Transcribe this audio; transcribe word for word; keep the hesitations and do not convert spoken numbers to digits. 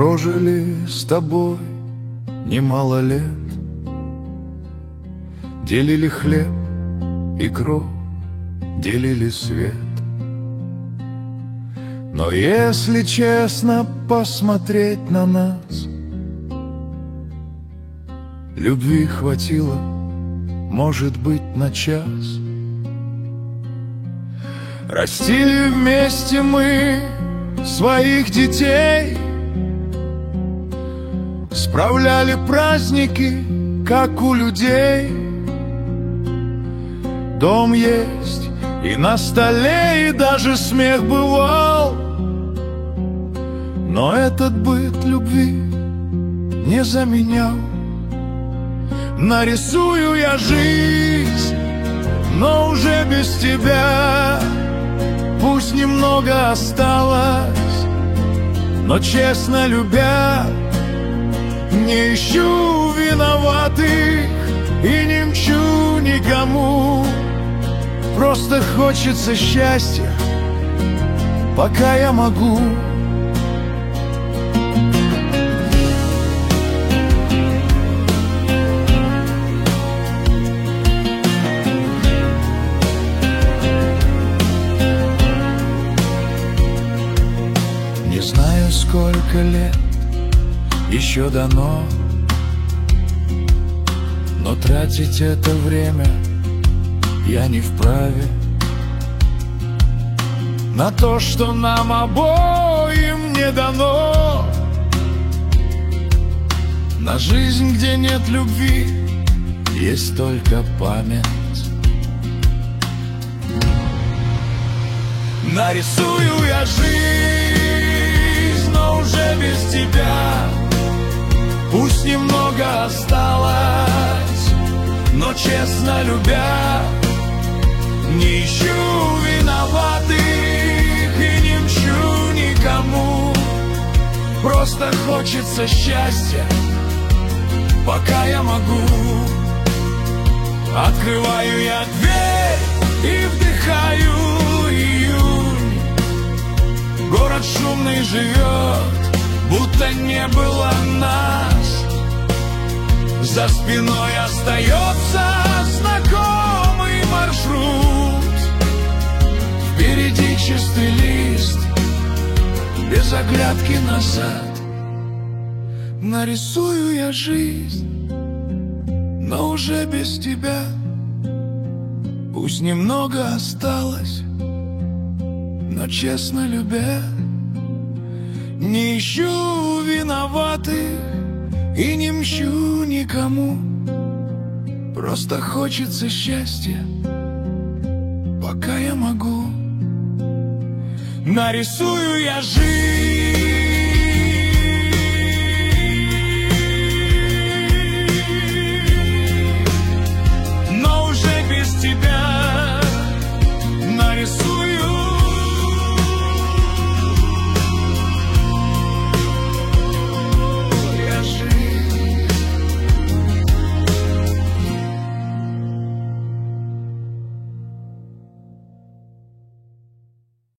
прожили с тобой немало лет, делили хлеб и кровь, делили свет. Но если честно посмотреть на нас, любви хватило, может быть, на час. Растили вместе мы своих детей, справляли праздники, как у людей. Дом есть и на столе, и даже смех бывал, но этот быт любви не заменял. Нарисую я жизнь, но уже без тебя. Пусть немного осталось, но честно любя, не ищу виноватых и не мчу никому. Просто хочется счастья, пока я могу. Не знаю, сколько лет еще дано, но тратить это время я не вправе на то, что нам обоим не дано. На жизнь, где нет любви, есть только память. Нарисую я жизнь, но уже без тебя. Пусть немного осталось, но честно любя, не ищу виноватых и не мчу никому. Просто хочется счастья, пока я могу. Открываю я дверь и вдыхаю июнь. Город шумный живет, будто не было нас. За спиной остается знакомый маршрут. Впереди чистый лист, без оглядки назад. Нарисую я жизнь, но уже без тебя. Пусть немного осталось, но честно любя, не ищу виноватых и не мщу никому. Просто хочется счастья, пока я могу. Нарисую я жизнь,